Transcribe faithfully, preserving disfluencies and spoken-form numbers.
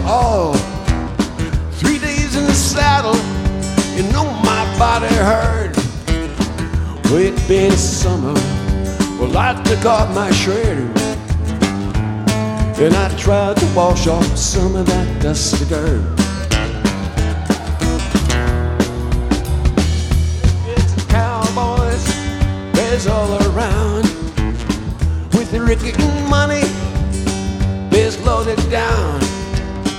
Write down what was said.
Oh, three days in the saddle, you know my body hurt. Well, it been summer, well I took off my shirt, and I tried to wash off some of that dusty dirt. It's cowboys, there's all around, with the rickety money, biz loaded down.